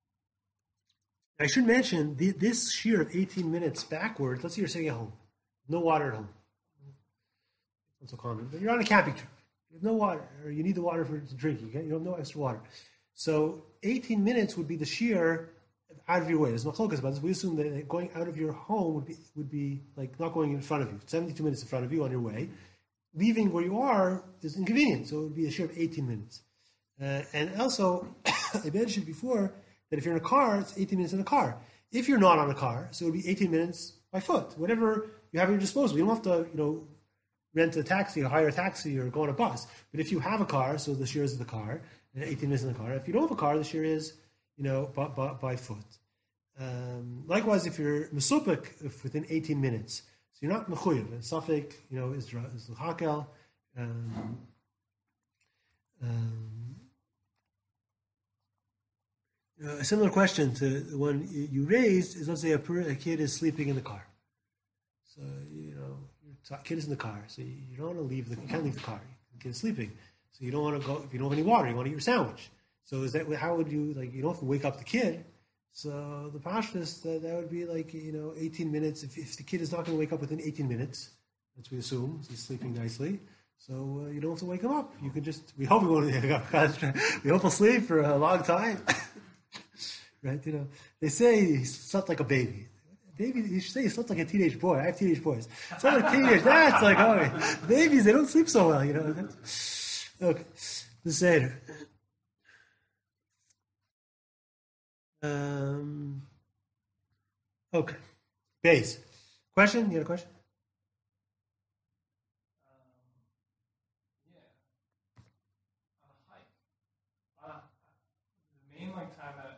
I should mention the, this shear of eighteen minutes backwards. Let's say you're sitting at home, no water at home. Not so common, but you're on a camping trip. You have no water, or you need the water for to drink. You, get, you have no extra water. So eighteen minutes would be the shear out of your way. There's no focus about this. We assume that going out of your home would be would be like not going in front of you. seventy-two minutes in front of you on your way. Leaving where you are is inconvenient, so it would be a shear of eighteen minutes. Uh, and also, I mentioned before that if you're in a car, it's eighteen minutes in a car. If you're not on a car, so it would be eighteen minutes by foot. Whatever you have at your disposal. You don't have to, you know, rent a taxi or hire a taxi or go on a bus. But if you have a car, so the shear is the car, eighteen minutes in the car. If you don't have a car, the shear is, you know, by, by, by foot. Um, likewise, if you're mesupik within eighteen minutes, so you're not mechuyev. And Safek, you know, is is l'chakel. Um, um, uh, a similar question to the one you raised is, let's say a, a kid is sleeping in the car. So, you know, your kid is in the car, so you, you don't want to leave the, you can't leave the car. The kid is sleeping. So you don't want to go, if you don't have any water, you want to eat your sandwich. So is that, how would you, like, you don't have to wake up the kid. So the pashtus, that, that would be like, you know, eighteen minutes. If, if the kid is not going to wake up within eighteen minutes, which we assume, he's sleeping nicely. So uh, you don't have to wake him up. You can just, we hope he won't wake up. We hope he'll sleep for a long time. Right? You know, they say he slept like a baby. Baby, you should say he slept like a teenage boy. I have teenage boys. It's not like teenage. That's like, oh, babies, they don't sleep so well, you know. Okay. The Seder. Um, okay. Base. Question? You got a question?
Um, yeah. On a hike. Uh, the main like time that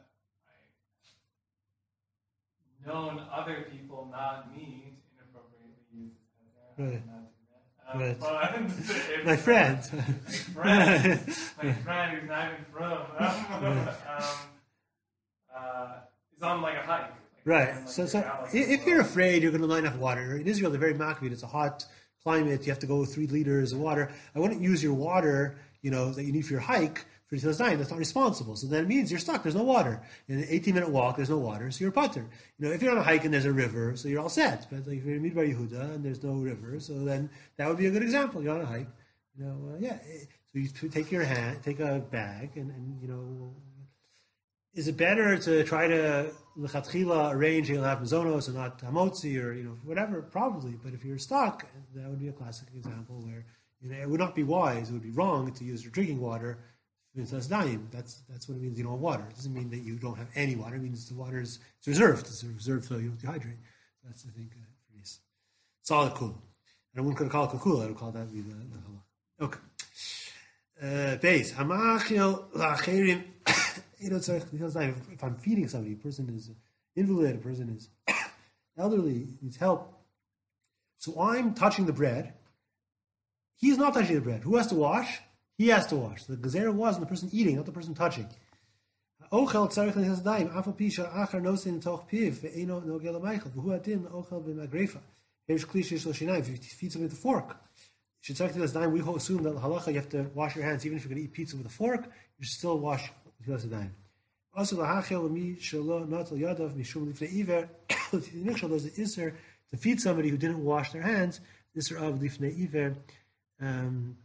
I've known other people, not me, to inappropriately use this
Right.
not do that. Um,
Right.
But
My friend.
my friend, my friend who's not even from, um, uh, is on like a hike. Like,
Right.
on, like,
So,
your
so
house
if if
or-
you're afraid you're going to line up water, in Israel they're very makbid. It's a hot climate. You have to go with three liters of water. I wouldn't use your water, you know, that you need for your hike for Tzilas Dayim. That's not responsible. So that means you're stuck. There's no water. In an eighteen minute walk, there's no water, so you're putter. You know, if you're on a hike and there's a river, so you're all set. But like if you're in Midbar Yehuda and there's no river, so then that would be a good example. You're on a hike. You know, uh, yeah. So you take your hand, take a bag, and, and you know. Is it better to try to lechatchila arrange you'll have mazonos and not hamotzi or you know whatever? Probably, but if you're stuck, that would be a classic example where you know it would not be wise. It would be wrong to use your drinking water. That's that's that's what it means. You don't have water. It doesn't mean that you don't have any water. It means the water is it's reserved. It's reserved so you don't dehydrate. That's I think uh, pretty solid cool. And I wouldn't call it cool. I would call that be the, the halach. Okay. Uh, base hamachil lacherim. You know, if I'm feeding somebody, a person is invalid, a person is elderly, needs help. So I'm touching the bread. He's not touching the bread. Who has to wash? He has to wash. The gezerah was on the person eating, not the person touching. Ochel tzarich l'chas daim, afal pisha achar nosin toch piv, ve'eno nogel ha'meichel, v'hu adin ochel b'magrefa. Here's klish shel shinayim, if you feed somebody with a fork. Should tzarich l'chas daim, we assume that halacha you have to wash your hands, even if you're going to eat pizza with a fork, you should still wash l'chas daim. Also, lahachel mi shelo natal yadav mishum lifnei iver. There's the iser to feed somebody who didn't wash their hands. Iser av lifnei iver. Um,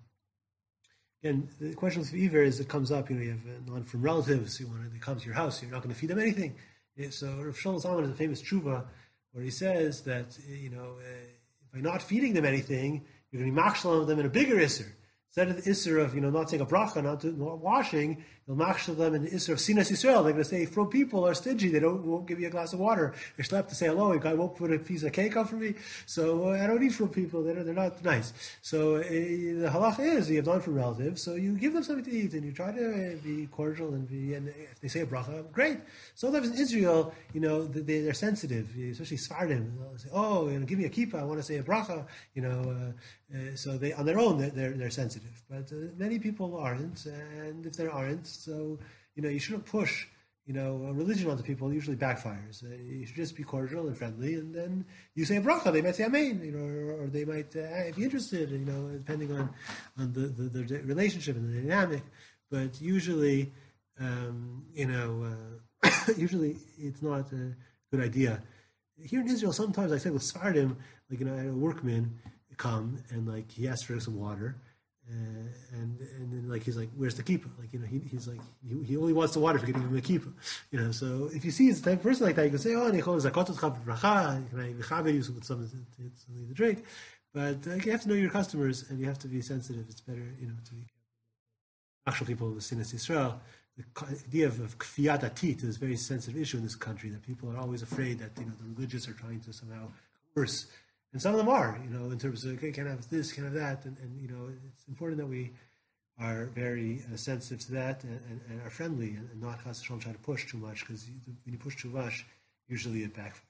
Again, the question with iver is it comes up. You know, you have one from relatives. You want to, they come to your house. You're not going to feed them anything. Yeah, so Rav Shlomo Zalman has a famous tshuva where he says that you know uh, by not feeding them anything, you're going to be machshel them in a bigger iser. Instead of the isser of, you know, not saying a bracha, not, to, not washing, you'll machshel them in the isser of sinas Yisrael. They're going to say, from people are stingy, they don't, won't give you a glass of water. They still have to say hello, a guy won't put a piece of cake up for me. So uh, I don't eat from people, they're, they're not nice. So uh, the halacha is, you have done from relatives, so you give them something to eat, and you try to be cordial, and be, and if they say a bracha, great. Sometimes in Israel, you know, they, they're sensitive, especially Sfardim. They'll say, oh, you know, give me a kippah, I want to say a bracha, you know, uh, uh, so they, on their own, they're, they're, they're sensitive. But uh, many people aren't, and if they aren't, so you know you shouldn't push, you know, religion onto people. It usually backfires. Uh, you should just be cordial and friendly, and then you say a bracha. They might say amen, you know, or, or they might uh, be interested, you know, depending on on the, the, the relationship and the dynamic. But usually, um, you know, uh, usually it's not a good idea. Here in Israel, sometimes I say with Sfardim, like you know, I had a workman come and like he asked for some water. Uh, and and then like he's like, where's the kippah? Like you know, he, he's like he, he only wants the water if you can give him a kippah. You know, so if you see it's the type of person like that, you can say, oh, Nichol zakot bracha, can I chaver you with something to, to drink? But uh, you have to know your customers, and you have to be sensitive. It's better, you know, to be actual people with sinas Yisrael. The idea of, of kfiyat atit is a very sensitive issue in this country. That people are always afraid that you know the religious are trying to somehow coerce. And some of them are, you know, in terms of, okay, can't have this, can't have that. And, and you know, it's important that we are very uh, sensitive to that and, and, and are friendly and, and not chas v'shalom try to push too much, because when you push too much, usually it backfires.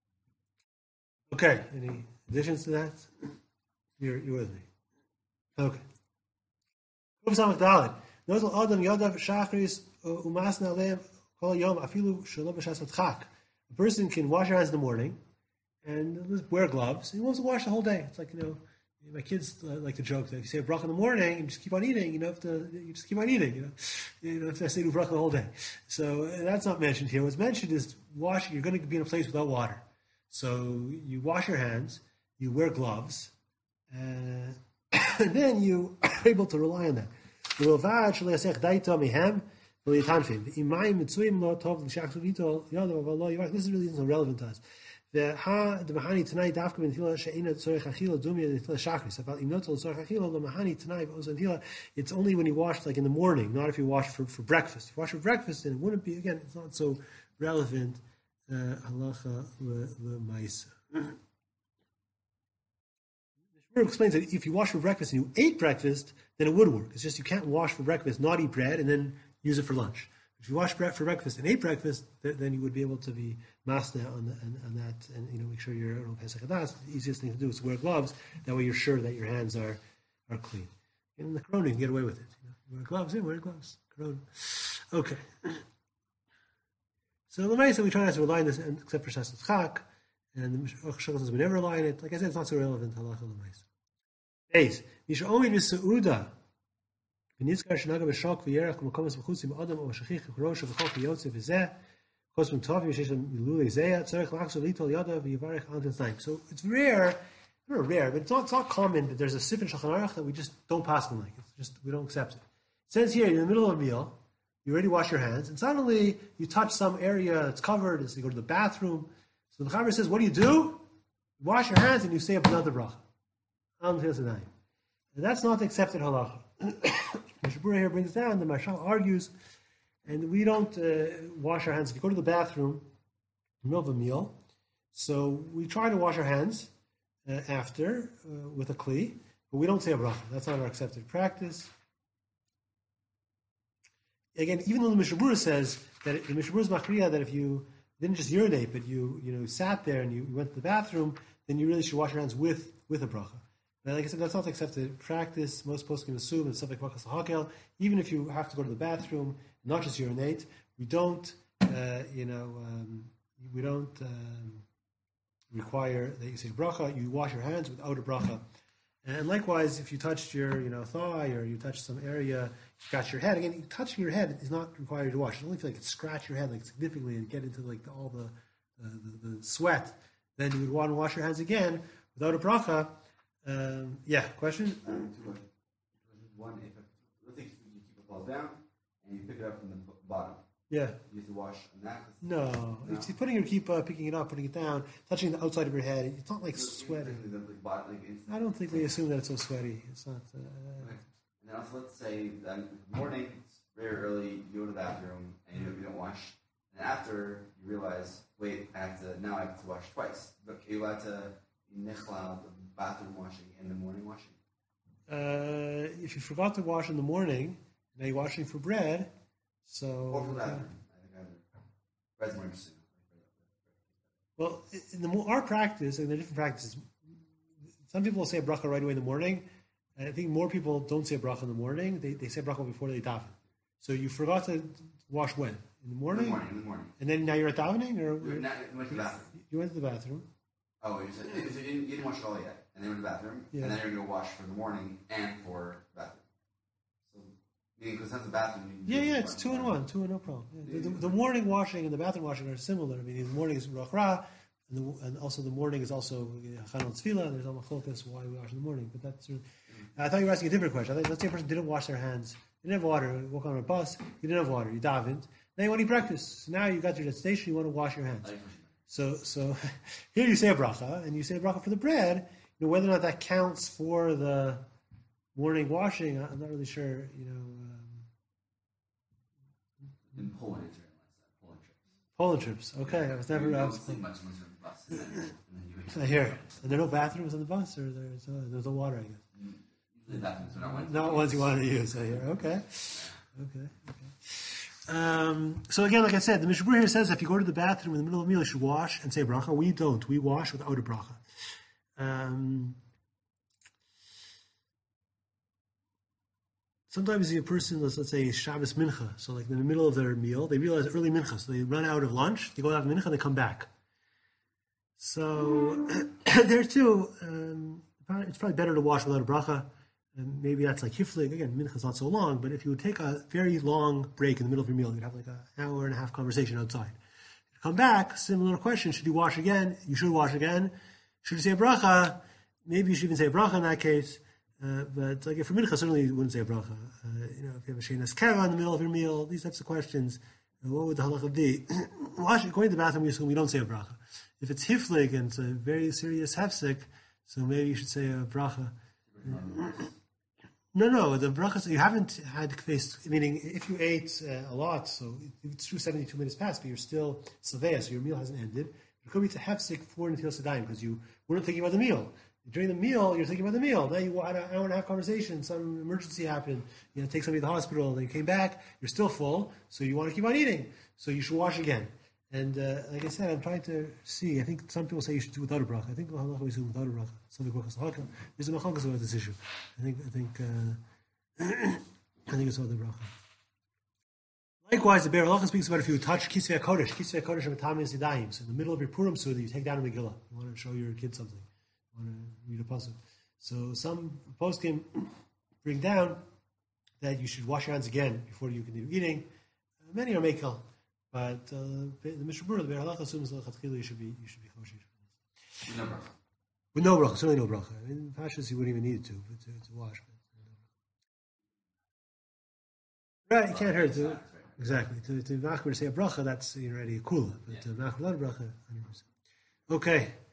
Okay, any additions to that? You're, you're with me. Okay. Kuf Samach Dalet. Notel Adam Yadav Shachris Umasna Aleim Kol Yom Afilu Shalom B'Shas Chak. A person can wash their hands in the morning and wear gloves. He wants to wash the whole day. It's like, you know, my kids uh, like to joke that if you say a bracha in the morning and just keep on eating, you know, have to, you just keep on eating, you know, you don't have to say bracha the whole day. So uh, that's not mentioned here. What's mentioned is washing. You're going to be in a place without water, so you wash your hands, you wear gloves, uh, and then you are able to rely on that. This is really relevant to us. The ha the mahani tonight dafka ben tefillah she'ina tzorech achila dumya the tefillah shachris. About imnotel tzorech achila the mahani tonight also tefillah. It's only when you wash like in the morning, not if you wash for, for breakfast. If you wash for breakfast, then it wouldn't be again. It's not so relevant. Halacha le'maisa. The Shmuel explains that if you wash for breakfast and you ate breakfast, then it would work. It's just you can't wash for breakfast, not eat bread, and then use it for lunch. If you wash bread for breakfast and ate breakfast, then you would be able to be masna on, the, on, on that, and you know make sure you're on Pesach Hadas. The easiest thing to do is to wear gloves. That way, you're sure that your hands are, are clean. And in the corona, you can get away with it. You know, you wear gloves, yeah, wear gloves. Corona. Okay. So the Maisa, we try not to rely on this, except for Shas Chak, and the Shulchan says we never rely on it. Like I said, it's not so relevant. Halacha l'Maisa. Eight. Misha omi v'seuda. ונזכר שנגע בשוק וירח במקומות בחוץ עם אדם או בשכיח כראש ובכל כיוצא וזה כוס מטובים שיש מילולי זה צריך לחזור ליטול ידו ויברך על תנאים. So it's rare, not rare, but it's not, it's not common that there's a sif in Shulchan Aruch that we just don't pass them like. It's just, we don't accept it. It says here, you're in the middle of a meal, you already wash your hands, and suddenly you touch some area that's covered, as you go to the bathroom. So the Chaver says, what do you do? You wash your hands and you say another bracha. Al tnai. And that's not the accepted halacha. Mishabura here brings down, the Mashal argues, and we don't uh, wash our hands. If you go to the bathroom in the middle of a meal, so we try to wash our hands uh, after uh, with a kli, but we don't say a bracha. That's not our accepted practice. Again, even though the Mishabura says that it, the Mishabura is machriya that if you didn't just urinate, but you you know sat there and you, you went to the bathroom, then you really should wash your hands with, with a bracha. But like I said, that's not accepted practice. Most poskim can assume in Safek Makas Hakel, even if you have to go to the bathroom, not just urinate, we don't, uh, you know, um, we don't um, require that you say bracha. You wash your hands without a bracha And likewise, if you touched your, you know, thigh or you touched some area, you scratch your head. Again, touching your head is not required to wash. It's only if you like scratch your head like significantly and get into like all the the, the, the sweat, then you would want to wash your hands again without a bracha. Um, yeah, question?
Um, two questions. One, if let's say you keep it falls down and you pick it up from the bottom,
Yeah.
you have to wash on that.
No,
No?
it's putting your kippah, picking it up, putting it down, touching the outside of your head. It's not like sweaty. I don't think they assume that it's so sweaty. It's not. Uh,
Okay. And then also, let's say that in the morning, it's very early, you go to the bathroom and you don't, you don't wash. And after you realize, wait, I have to now I have to wash twice. But are you allowed to nichlal the bathroom washing and the morning washing?
Uh, if you forgot to wash in the morning, now you're washing for bread. So.
Or for the bathroom. I think either. Bread's more interesting.
Well, in the our practice and the different practices, some people say a bracha right away in the morning. I think more people don't say a bracha in the morning. They they say bracha before they daven. So you forgot to wash when? In the morning?
In the morning, in the morning.
And then now you're at davening? Or
You went to the bathroom.
You went to the bathroom.
Oh, you, said, you, didn't, you didn't wash it all yet. And then you went to the bathroom.
Yeah.
And then you're going to go wash for the morning and for the bathroom. So, meaning, because that's the bathroom. You
Yeah,
do
yeah,
it
it's
in
two
the
in
morning.
one, two in no problem. Yeah. The, the, the morning washing and the bathroom washing are similar. I mean, the morning is rachra, and, the, and also the morning is also chanal tefillah. There's all machlokas why we wash in the morning. But that's. I thought you were asking a different question. I thought, let's say a person didn't wash their hands, didn't have water, you walk on a bus, you didn't have water, you davened. Now you want to eat breakfast. So now you got to your destination, you want to wash your hands. So, so here you say a bracha, and you say a bracha for the bread. You know, whether or not that counts for the morning washing, I'm not really sure. You know, um,
In Poland, it's very like that.
Poland
Poland trips.
trips. Okay, I was never.
You
I
don't
was,
sleep much unless you're on the bus. And then, and then you
I hear. And there are no bathrooms on the bus, or there's uh, there's no water, I guess.
Usually the bathrooms are not ones.
Not ones you wanted to use. I hear. Okay. Okay. Okay. Um, so again, like I said, the Mishnah Berurah here says if you go to the bathroom in the middle of a meal, you should wash and say bracha. We don't. We wash without a bracha. Um, sometimes a person, let's, let's say Shabbos mincha, so like in the middle of their meal, they realize early mincha, so they run out of lunch, they go have mincha, they come back. So there too, um, it's probably better to wash without a bracha. And maybe that's like hiflig. Again, mincha is not so long, but if you would take a very long break in the middle of your meal, you'd have like an hour and a half conversation outside. You come back, similar question, should you wash again? You should wash again. Should you say a bracha? Maybe you should even say a bracha in that case. Uh, but like if for mincha, certainly you wouldn't say a bracha. Uh, you know, if you have a shenas kara in the middle of your meal, these types of questions, uh, what would the halacha be? Wash, going to the bathroom, we assume we don't say a bracha. If it's hiflig and it's a very serious hefsek, so maybe you should say a bracha. No, no, the brachas, you haven't had faced, meaning if you ate uh, a lot, so it's true seventy-two minutes past, but you're still saveya, so your meal hasn't ended. It could be to hefsek for Netilas Yadayim, because you weren't thinking about the meal. During the meal, you're thinking about the meal. Now you had an hour and a half conversation, some emergency happened, you know, take somebody to the hospital, then you came back, you're still full, so you want to keep on eating. So you should wash again. And uh, like I said, I'm trying to see. I think some people say you should do without a bracha. I think halacha we do without a bracha. Some people say halakha. There's a machlokes about this issue. I think. I think. Uh, I think it's without the bracha. Likewise, the Be'er Halacha speaks about if you touch kisvei kodesh, kisvei kodesh and matamis yadayim. So in the middle of your Purim Suda, you take down a Megillah. You want to show your kid something. You want to read a pasuk. So some poskim bring down that you should wash your hands again before you continue eating. Uh, many are mekel. But uh, the Mishnah Berurah, the Be'er Halacha assumes that you should be you should be kosher.
With no bracha.
With no bracha, certainly no bracha. In Pashas, you wouldn't even need to, but to, to wash. But, right, you can't hurt to exactly to to machmer to say a bracha. That's already a kula, but to machmer without a bracha, one hundred percent. Okay.